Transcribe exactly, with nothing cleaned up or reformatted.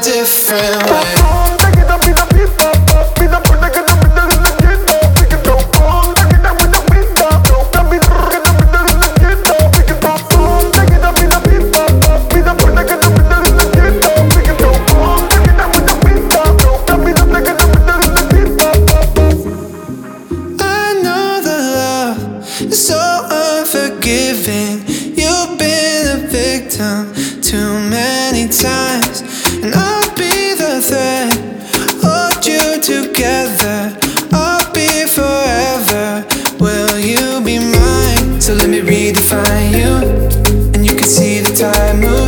different way. It's so unforgiving. You've been a victim too many times, and I'll be the thread, hold you together. I'll be forever. Will you be mine? So let me redefine you, and you can see the tide move.